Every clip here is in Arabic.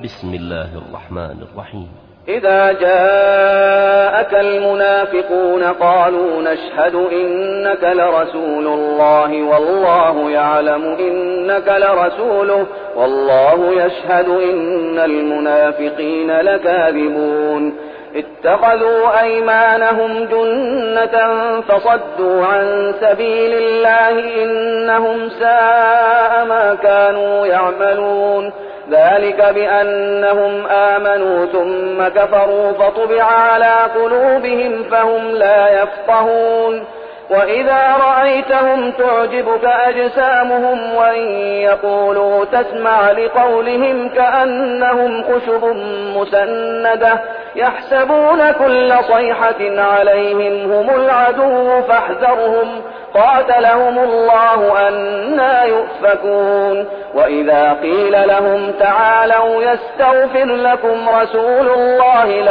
بسم الله الرحمن الرحيم. إذا جاءك المنافقون قالوا نشهد إنك لرسول الله والله يعلم إنك لرسوله والله يشهد إن المنافقين لكاذبون اتخذوا أيمانهم جنة فصدوا عن سبيل الله إنهم ساء ما كانوا يعملون ذلك بأنهم آمنوا ثم كفروا فطبع على قلوبهم فهم لا يفقهون وإذا رأيتهم تعجبك أجسامهم وإن يقولوا تسمع لقولهم كأنهم خشب مسندة يحسبون كل صيحة عليهم هم العدو فاحذرهم قاتلهم الله أنى يؤفكون وإذا قيل لهم تعالوا يستغفر لكم رسول الله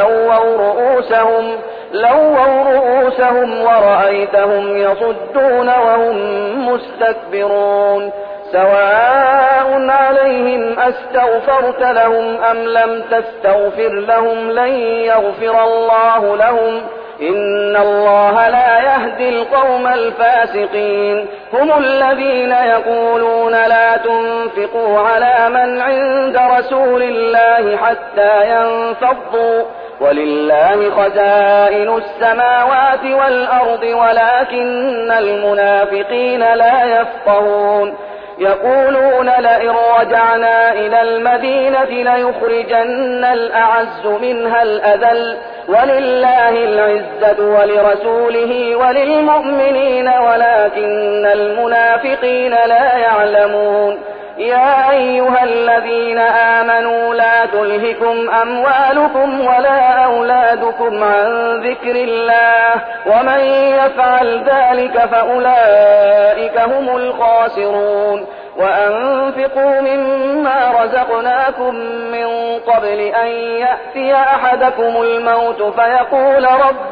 لووا رؤوسهم ورأيتهم يصدون وهم مستكبرون سواء عليهم أستغفرت لهم أم لم تستغفر لهم لن يغفر الله لهم إن الله لا يهدي القوم الفاسقين هم الذين يقولون لا تنفقوا على من عند رسول الله حتى ينفضوا ولله خزائن السماوات والأرض ولكن المنافقين لا يفقهون يقولون لئن رجعنا إلى المدينة ليخرجن الأعز منها الأذل ولله العزة ولرسوله وللمؤمنين ولكن المنافقين لا يعلمون يا أيها الذين آمنوا لا تلهكم أموالكم ولا أولادكم عن ذكر الله ومن يفعل ذلك فأولئك هم الخاسرون وأنفقوا مما رزقناكم من قبل أن يأتي أحدكم الموت فيقول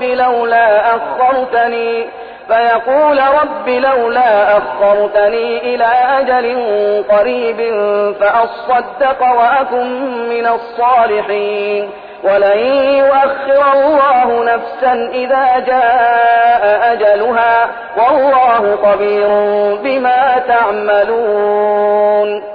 رب لولا أخرتني إلى أجل قريب فأصدق وأكن من الصالحين ولن يؤخر الله نفسا إذا جاء أجلها والله خبير بما تعملون